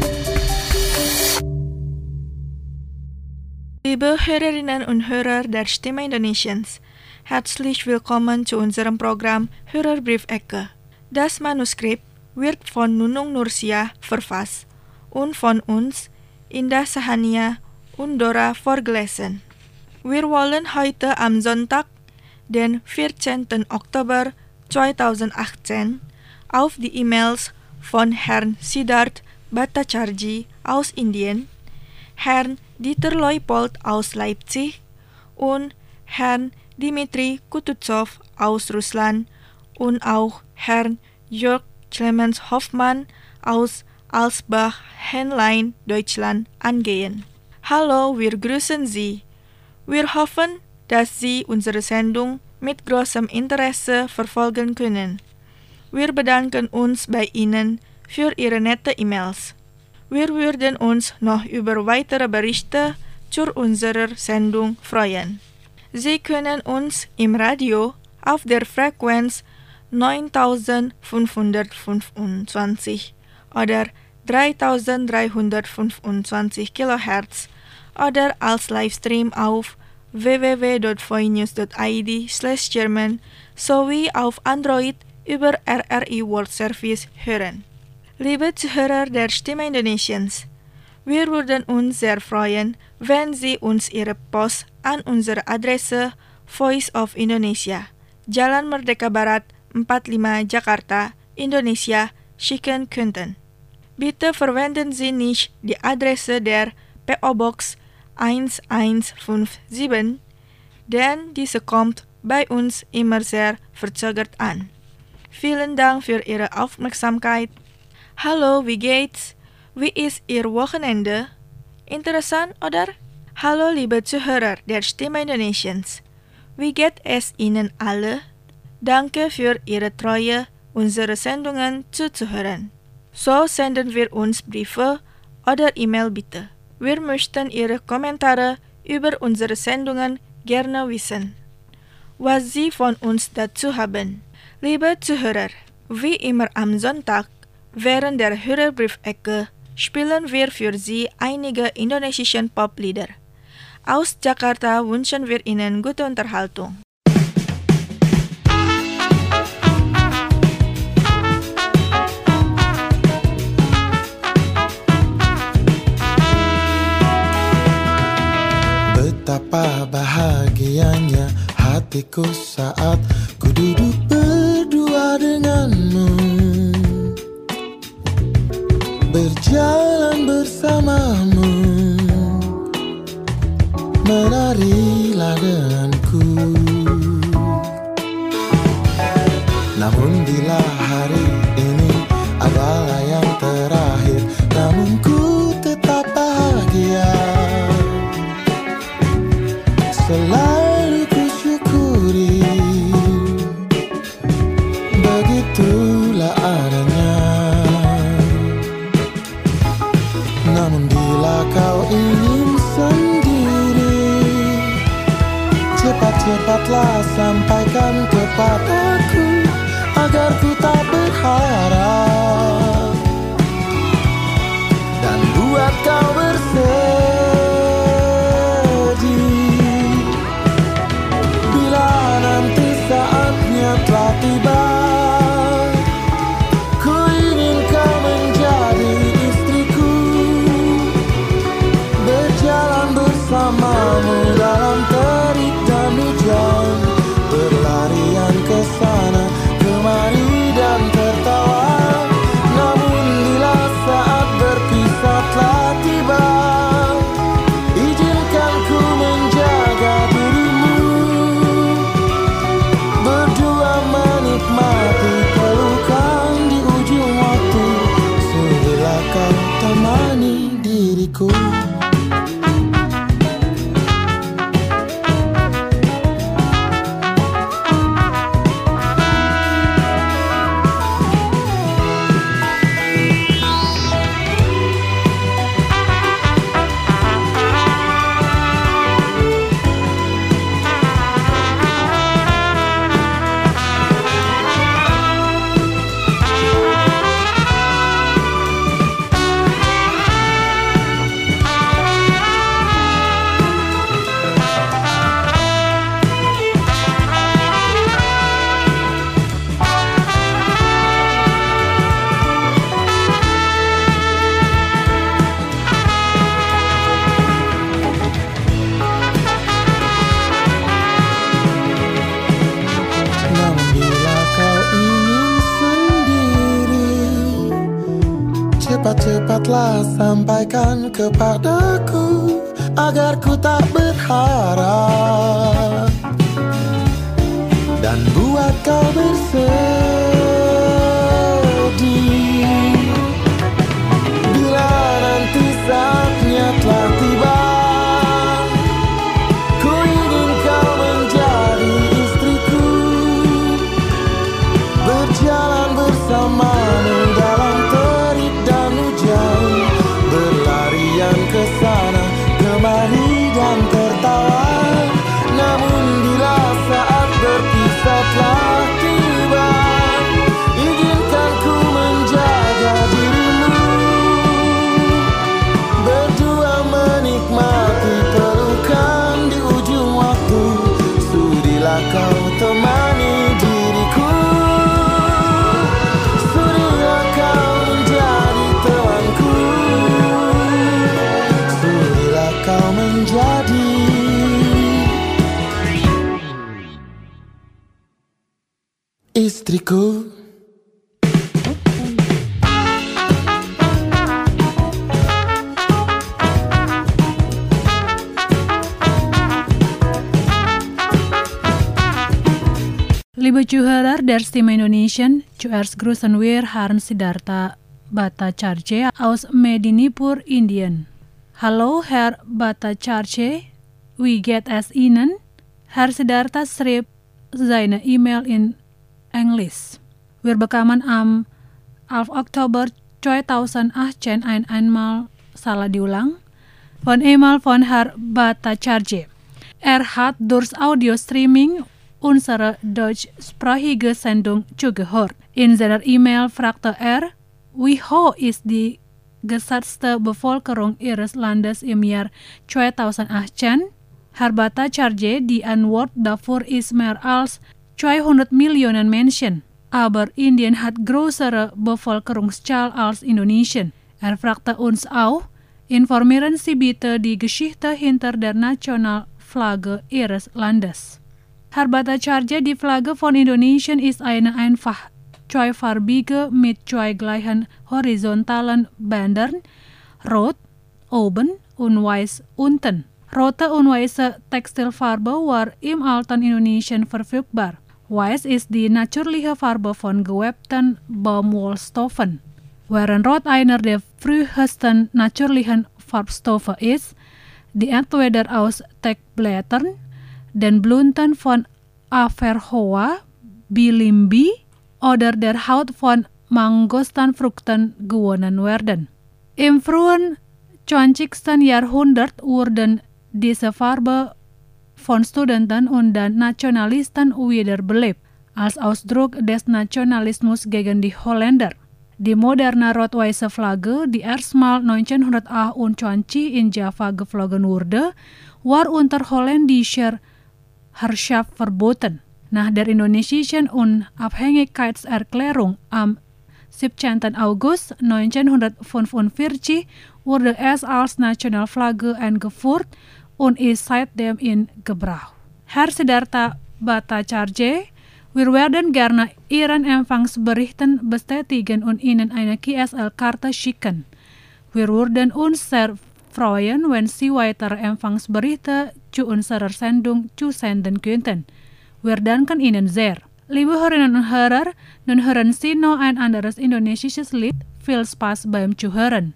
Liebe Hörerinnen und Hörer der Stimme Indonesiens, herzlich willkommen zu unserem Programm Hörerbriefecke. Das Manuskript wird von Nunung Nursia verfasst und von uns, Indah Sahania und Dora vorgelesen. Wir wollen heute am Sonntag, den vierzehnten Oktober zweitausendachtzehn, auf die E-Mails von Herrn Siddharth Bhattacharjee aus Indien, Herrn Dieter Leupold aus Leipzig und Herrn Dmitri Kutuzow aus Russland und auch Herrn Jörg Clemens Hoffmann aus Alsbach-Hänlein, Deutschland angehen. Hallo, wir grüßen Sie. Wir hoffen, dass Sie unsere Sendung mit großem Interesse verfolgen können. Wir bedanken uns bei Ihnen für Ihre nette E-Mails. Wir würden uns noch über weitere Berichte zu unserer Sendung freuen. Sie können uns im Radio auf der Frequenz neuntausendfünfhundertfünfundzwanzig oder dreitausenddreihundertfünfundzwanzig Kilohertz oder als Livestream auf w w w dot voinews dot i d slash German sowie auf Android über R R I World Service hören. Liebe Zuhörer der Stimme Indonesiens, wir würden uns sehr freuen, wenn Sie uns Ihre Post an unsere Adresse Voice of Indonesia, Jalan Merdeka Barat empat puluh lima Jakarta, Indonesia, schicken könnten. Bitte verwenden Sie nicht die Adresse der P O Box hundertsiebenundfünfzig, denn diese kommt bei uns immer sehr verzögert an. Vielen Dank für Ihre Aufmerksamkeit. Hallo, wie geht's? Wie ist Ihr Wochenende? Interessant, oder? Hallo, liebe Zuhörer der Stimme Indonesiens. Wie geht es Ihnen alle? Danke für Ihre Treue, unsere Sendungen zuzuhören. So senden wir uns Briefe oder E-Mail bitte. Wir möchten Ihre Kommentare über unsere Sendungen gerne wissen, was Sie von uns dazu haben. Liebe Zuhörer, wie immer am Sonntag während der Hörerbriefecke spielen wir für Sie einige indonesische Poplieder. Aus Jakarta wünschen wir Ihnen gute Unterhaltung. Betapa bahagianya hatiku saat ku duduk berdua denganmu, berjalan bersamamu, menarilah denganku. Namun bila hari ini adalah yang terakhir, namun ku tetap bahagia. Selalu ku syukuri, begitulah adanya. Namun bila kau ingin sendiri, cepat-cepatlah sampaikan kepadaku, agar ku tak berharap dan buat kau bersedih. Bila nanti saatnya telah tiba, ku ingin kau menjadi istriku, berjalan bersamamu dalam terik dan hujan, berlarian ke sana kemari dan tertawa. Namun bila saat berpisah telah tiba, izinkan ku menjaga dirimu, berdua menikmati pelukan di ujung waktu, sudahlah kau temani diriku. Cepat-cepatlah sampaikan kepadaku, agar ku tak berharap dan buat kau bersedih. Bila nanti saatnya telah tiba, ku ingin kau menjadi istriku, berjalan bersamamu dalam terik dan hujan, berlarian ke sana kemari dan tertawa. Namun bila saat berpisah telah tiba, izinkan ku menjaga dirimu, berdua menikmati pelukan di ujung waktu. Sudilah kau temani diriku, sudilah kau menjadi temanku, sudilah kau menjadi istriku. Liebe Zuhörer der Stimme Indonesien, zuerst grüßen wir Herrn Siddhartha Bhattacharjee aus Medinipur, Indien. Hallo Herr Bhattacharjee, wie geht es Ihnen? Herr Siddhartha schrieb seine E-Mail in Englisch. Wir bekommen am elf Oktober zweitausendachtzehn ein einmal salah diulang von E-Mail von Herr Bhattacharjee. Er hat durch Audio-Streaming unsere deutschsprachige Sendung zugehört. In seiner E-Mail fragte er, wie hoch ist die geschätzte Bevölkerung Ihres Landes im Jahr zweitausendachtzehn? Herr Bhattacharjee, die Antwort dafür ist mehr als zweihundert Millionen Menschen. Aber Indien hat größere Bevölkerungszahl als Indonesien. Er fragte uns auch, informieren Sie bitte die Geschichte hinter der Nationalflagge Ihres Landes. Herr Bhattacharjee, die Flagge von Indonesien ist eine einfach zweifarbige mit zwei gleichen horizontalen Bändern, rot oben und weiß unten. Rote und weiße Textilfarbe war im alten Indonesien verfügbar. Weiß ist die natürliche Farbe von gewebten Baumwollstoffen. Während Rot einer der frühesten natürlichen Farbstoffe ist, die entweder aus Teckblättern, den Blüten von Averrhoa bilimbi oder der Haut von Mangostanfrukten gewonnen werden. Im frühen zwanzigsten Jahrhundert wurden diese Farbe von Studenten und den Nationalisten wiederbelebt, als Ausdruck des Nationalismus gegen die Holländer. Die moderne rot-weiße Flagge, die erstmal neunzehnhundertachtundzwanzig in Java geflogen wurde, war unter holländischer Herrschaft verboten. Nach der indonesischen Unabhängigkeitserklärung am siebzehnten August neunzehnhundertfünfundvierzig wurde es als Nationalflagge eingeführt und ist seitdem in Gebrauch. Herr Siddhartha Bhattacharjee, wir werden gerne Ihren Empfangsberichten bestätigen und Ihnen eine K S L-Karte schicken. Wir würden uns sehr freuen, wenn Sie weitere Empfangsberichte zu unserer Sendung zusenden könnten. Wir danken Ihnen sehr. Liebe Hörerinnen und Hörer, nun hören Sie noch ein anderes indonesisches Lied. Viel Spaß beim Zuhören.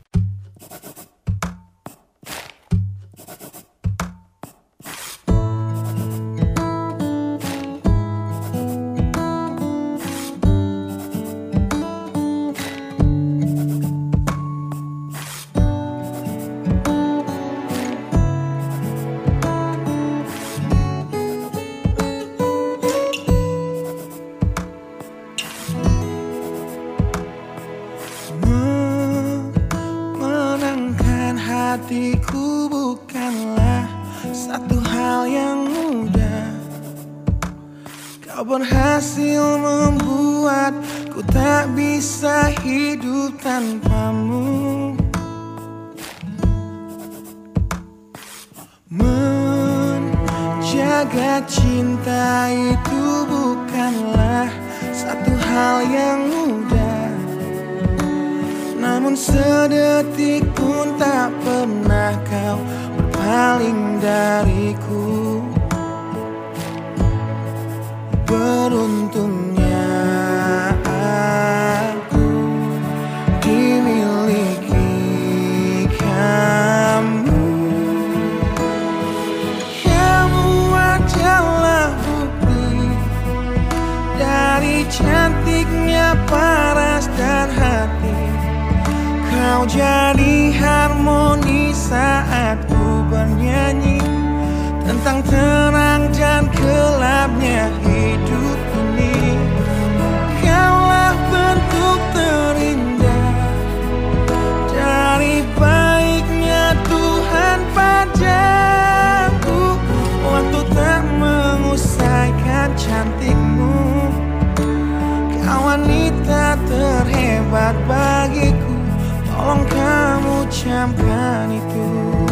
Hatiku bukanlah satu hal yang mudah. Kau berhasil membuatku tak bisa hidup tanpamu. Menjaga cinta itu bukanlah satu hal yang mudah. Namun sedetik pun tak pernah kau berpaling paling dariku. Beruntungnya aku dimiliki kamu. Kamu adalah bukti dari cantiknya paras dan hati. Kau jadi harmoni saat ku bernyanyi tentang terang dan gelapnya hidup ini. Kaulah bentuk terindah dari baiknya Tuhan padaku. Waktu tak mengusaikan cantikmu. Kau wanita terhebat bagiku. Tolong kamu camkan itu.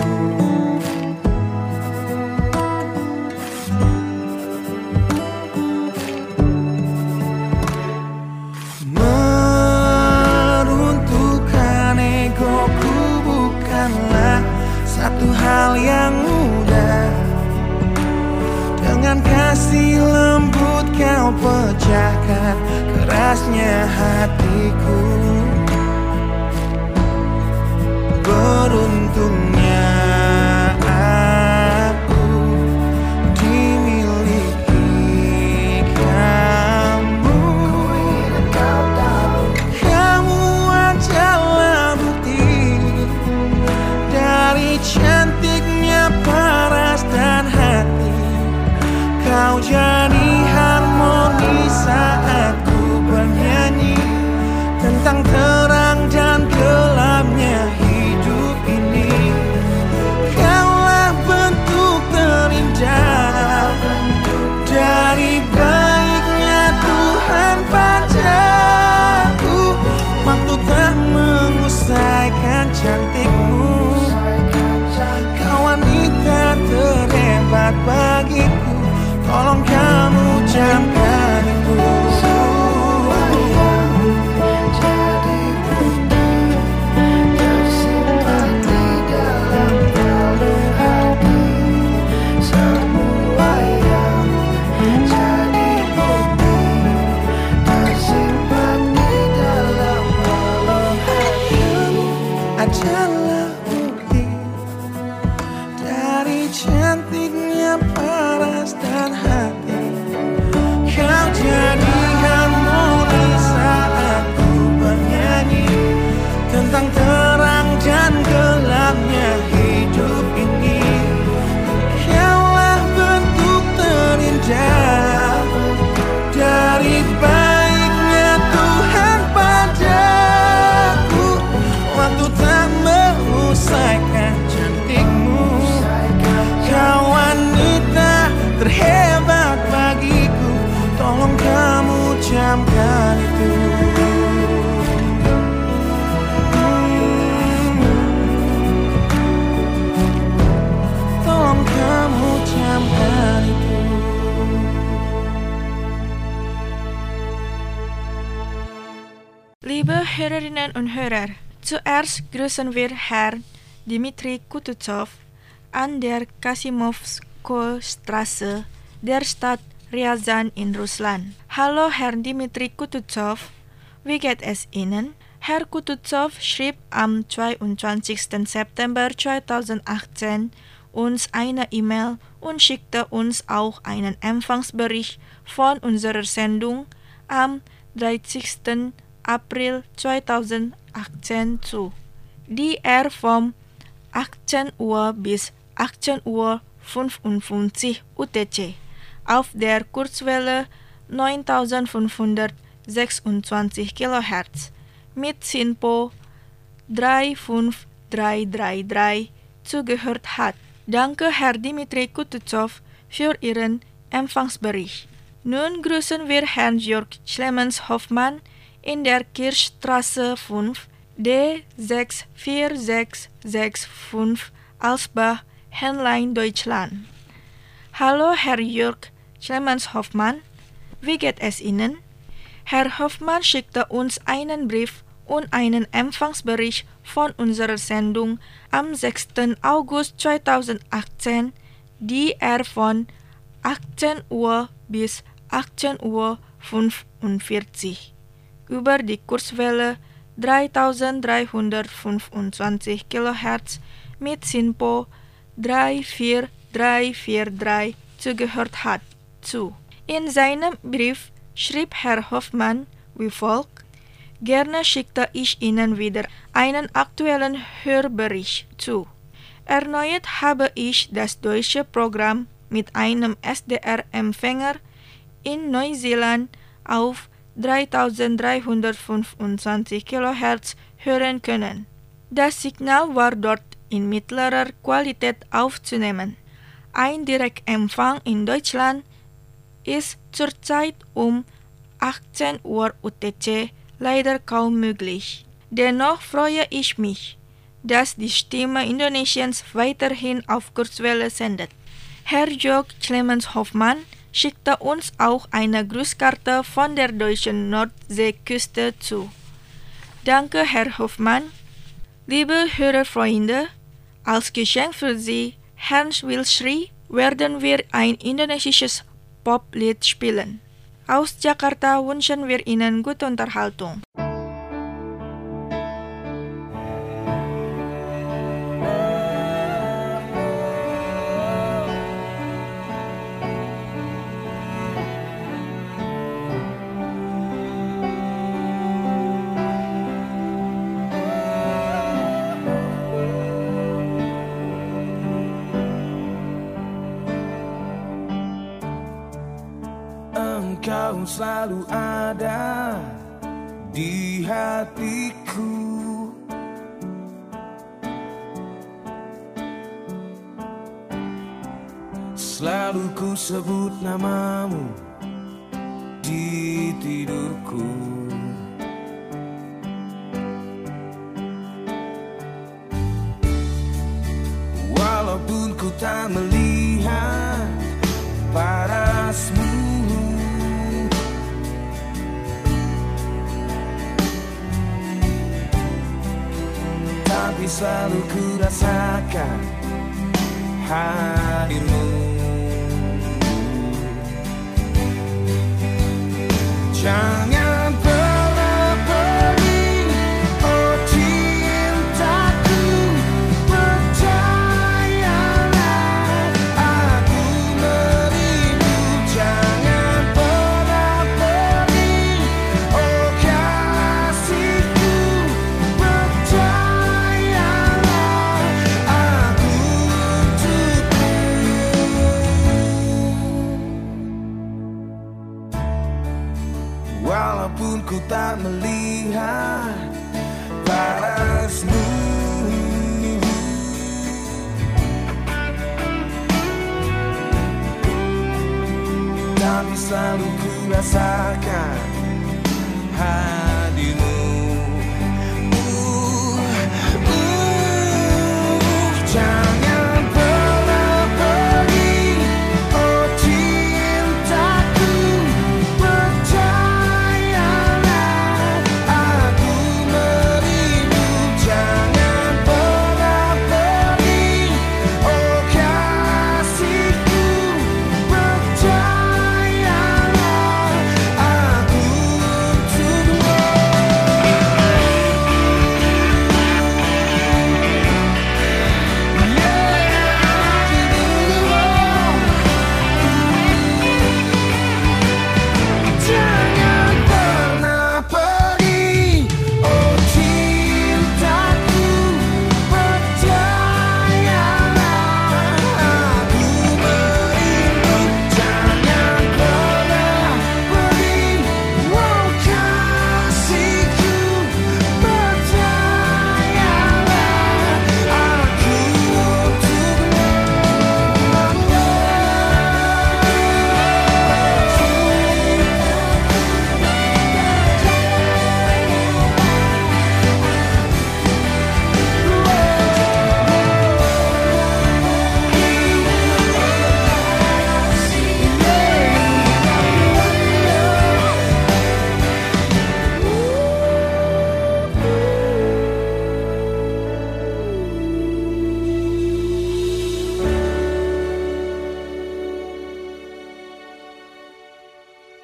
Meruntuhkan egoku bukanlah satu hal yang mudah. Dengan kasih lembut kau pecahkan kerasnya hatiku. Beruntungnya aku dimiliki kamu. Kamu adalah bukti dari cantiknya paras dan hati. Kau jadi harmoni saat ku bernyanyi tentang terang dan gelapnya hidup ini. Kaulah bentuk terindah dari baiknya Tuhan padaku. Waktu tak mengusaikan cantikmu. Kau wanita terhebat bagiku. Tolong kamu camkan itu. Adalah bukti dari cantiknya paras dan hati. Kau jadi harmoni saat ku bernyanyi tentang terang dan gelapnya hidup ini. Kaulah bentuk terindah dari baiknya Tuhan padaku. Waktu tak mengusaikan cantikmu. Kau wanita terhebat bagiku. Tolong kamu camkan itu. Hmm. Tolong kamu camkan itu. Liebe Hörerinnen und Hörer, zuerst grüßen wir Herrn Dmitri Kutuzow an der Kasimovskoe-Straße der Stadt Ryazan in Russland. Hallo Herr Dmitri Kutuzow, wie geht es Ihnen? Herr Kutuzow schrieb am zweiundzwanzigsten September zweitausendachtzehn uns eine E-Mail und schickte uns auch einen Empfangsbericht von unserer Sendung am dreißigsten April zweitausendachtzehn zu, die er vom achtzehn Uhr bis achtzehn Uhr fünfundfünfzig U T C auf der Kurzwelle neuntausendfünfhundertsechsundzwanzig Kilohertz mit SINPO drei fünf drei drei drei zugehört hat. Danke Herr Dmitri Kutuzow für Ihren Empfangsbericht. Nun grüßen wir Herrn Jörg Clemens Hoffmann in der Kirchstraße fünf D sechs vier sechs sechs fünf Alsbach, Henlein, Deutschland. Hallo Herr Jörg Clemens Hoffmann, wie geht es Ihnen? Herr Hoffmann schickte uns einen Brief und einen Empfangsbericht von unserer Sendung am sechsten August zweitausendachtzehn, die er von achtzehn Uhr bis achtzehn Uhr fünfundvierzig über die Kurzwelle dreitausenddreihundertfünfundzwanzig Kilohertz mit SINPO drei vier drei vier drei zugehört hat, zu. In seinem Brief schrieb Herr Hoffmann wie folgt: Gerne schickte ich Ihnen wieder einen aktuellen Hörbericht zu. Erneut habe ich das deutsche Programm mit einem S D R-Empfänger in Neuseeland auf dreitausenddreihundertfünfundzwanzig Kilohertz hören können. Das Signal war dort in mittlerer Qualität aufzunehmen. Ein Direktempfang in Deutschland ist zurzeit um achtzehn Uhr U T C leider kaum möglich. Dennoch freue ich mich, dass die Stimme Indonesiens weiterhin auf Kurzwelle sendet. Herr Jörg Clemens Hoffmann schickte uns auch eine Grußkarte von der deutschen Nordseeküste zu. Danke, Herr Hoffmann. Liebe Hörerfreunde, als Geschenk für Sie, Herrn Wilschri, werden wir ein indonesisches Poplied spielen. Aus Jakarta wünschen wir Ihnen gute Unterhaltung. Engkau selalu ada di hatiku, selalu ku sebut namamu di tidurku. Walaupun ku tak melihat parasmu, tapi selalu ku rasakan hadirmu. Jangan pernah pergi, oh cintaku, percayalah aku merindu. Jangan pernah pergi, oh kasihku, percayalah aku untukmu. Walaupun ku tak melihat parasmu, tapi selalu ku rasakan hadirmu. Uh, uh, jangan pernah pergi, oh cintaku, percayalah aku merindu. Jangan pernah pergi, oh kasihku, percayalah aku untukmu.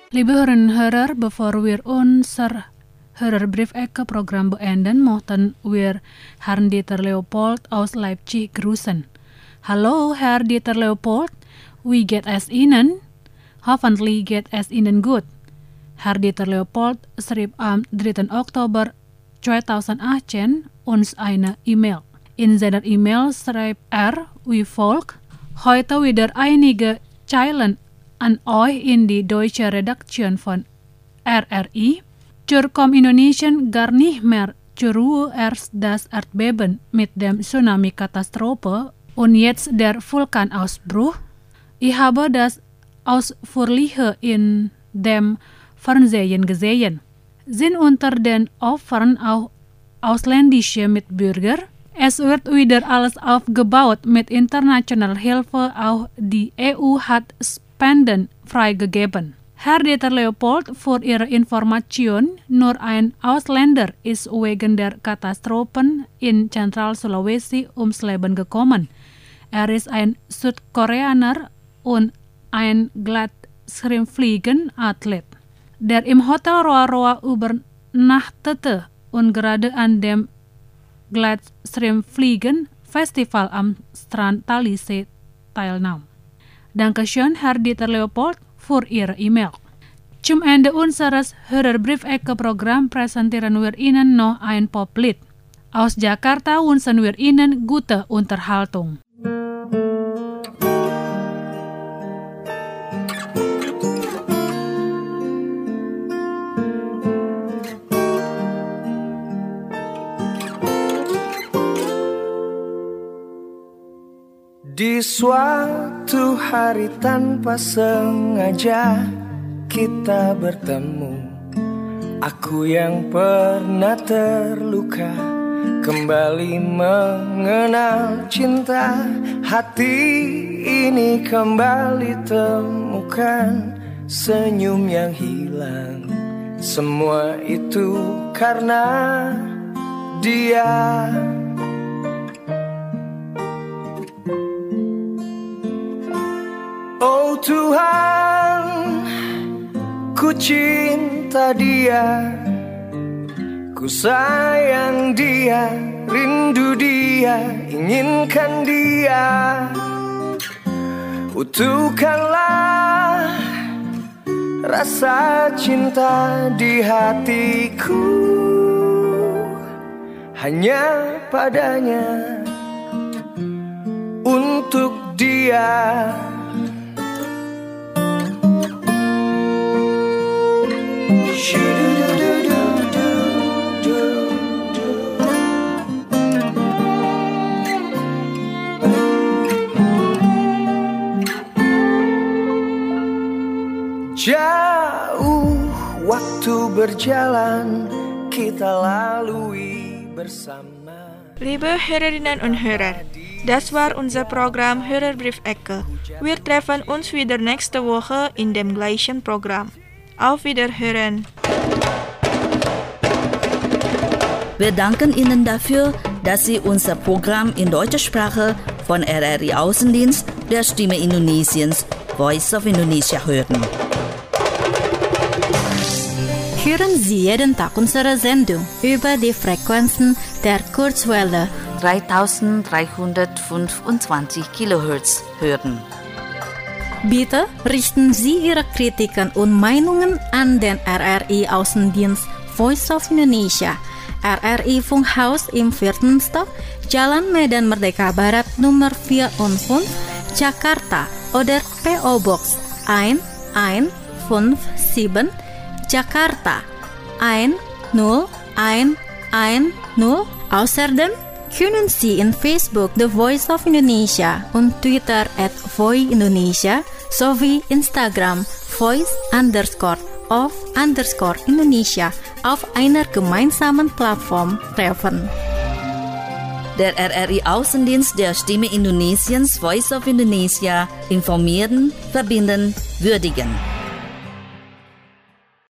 Liebe Hörerinnen und Hörer, bevor wir unser Hörerbriefecke Programm beenden, möchten wir Herrn Dieter Leopold aus Leipzig grüßen. Hallo, Herr Dieter Leopold, wie geht es Ihnen? Hoffentlich geht es Ihnen gut. Herr Dieter Leopold schrieb am dritten Oktober zweitausendachtzehn uns eine E-Mail. In seiner E-Mail schreibt er wie folgt: Heute wieder einige Zeilen an euch in die deutsche Redaktion von R R I. Zur Indonesian gar nicht mehr zur Ruhe, erst das Erdbeben mit dem Tsunami-Katastrophe und jetzt der Vulkanausbruch. Ich habe das Ausführliche in dem Fernsehen gesehen. Sind unter den Opfern auch ausländische Mitbürger? Es wird wieder alles aufgebaut mit internationaler Hilfe, auch die E U hat Spenden freigegeben. Herr Dieter Leopold, für Ihre Information, nur ein Ausländer ist wegen der Katastrophen in Zentral-Sulawesi ums Leben gekommen. Er ist ein Südkoreaner und ein Gleitschirmfliegen-Athlet, der im Hotel Roa Roa übernachtete und gerade an dem Gleitschirmfliegen-Festival am Strand Talise teilnahm. Dankeschön, Herr Dieter Leopold, für Ihre E-Mail. Zum Ende unseres Hörerbriefecke-Programm präsentieren wir Ihnen noch ein Poplied. Aus Jakarta wünschen wir Ihnen gute Unterhaltung. Di suatu hari tanpa sengaja kita bertemu. Aku yang pernah terluka kembali mengenal cinta. Hati ini kembali temukan senyum yang hilang. Semua itu karena dia. Oh Tuhan, ku cinta dia, ku sayang dia, rindu dia, inginkan dia. Utuhkanlah rasa cinta di hatiku, hanya padanya, untuk dia. Jauh waktu berjalan kita lalui bersama. Liebe Hörerinnen und Hörer, das war unser Programm Hörerbriefecke. Wir treffen uns wieder nächste Woche in dem gleichen Programm. Auf Wiederhören. Wir danken Ihnen dafür, dass Sie unser Programm in deutscher Sprache von R R I Außendienst der Stimme Indonesiens, Voice of Indonesia, hören. Hören Sie jeden Tag unsere Sendung über die Frequenzen der Kurzwelle dreitausenddreihundertfünfundzwanzig Kilohertz hören. Bitte richten Sie Ihre Kritiken und Meinungen an den R R I Außendienst Voice of Indonesia, R R I Funkhaus im vierten Stock, Jalan Medan Merdeka Barat Nummer fünf, Jakarta, oder P O Box eins eins fünf sieben, Jakarta eins null eins eins null. Außerdem können Sie in Facebook The Voice of Indonesia und Twitter at Voi Indonesia sowie Instagram Voice underscore of underscore Indonesia auf einer gemeinsamen Plattform treffen. Der R R I Außendienst der Stimme Indonesiens, Voice of Indonesia, informieren, verbinden, würdigen.